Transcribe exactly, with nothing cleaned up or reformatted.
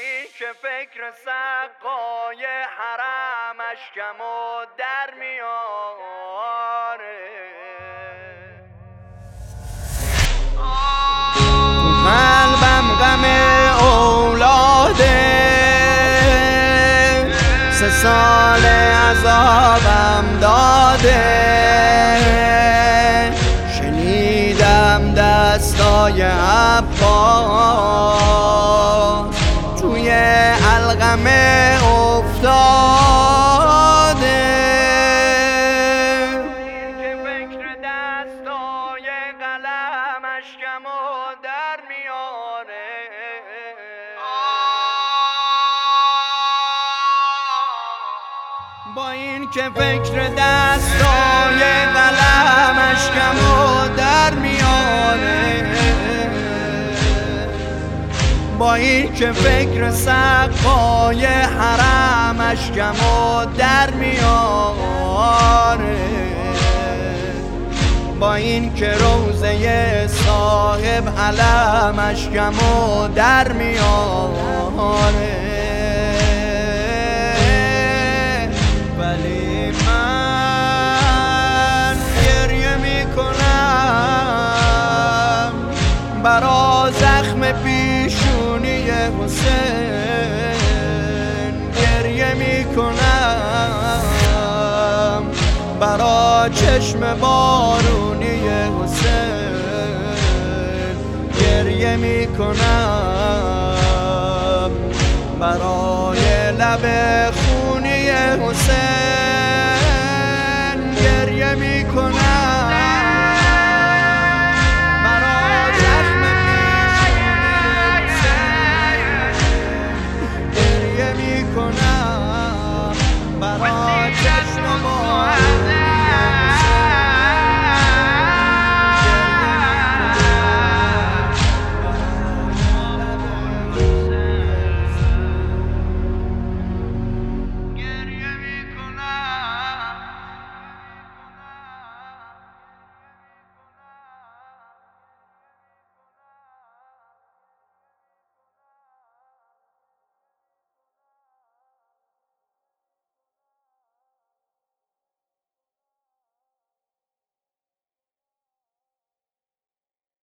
این که فکر سقای حرم اشکم و در میاره، قلبم غم اولاده، سه سال عذابم داده، شنیدم دستای عباس توی القمه افتاده، که فکر دستای قلم اشکم و در میاره، با این که فکر دستای قلم اشکم و در میاره، با این که فکر سقای حرم اشکم و در میاره، با این که روضه صاحب علم اشکم و در میاره، ولی من گریه میکنم برا زخم پیشونی حسین، گریه میکنم برا چشم بارونی حسین، گریه میکنم برای لب خونی حسین، گریه میکنم برای زخم پیشونی حسین، گریه میکنم برای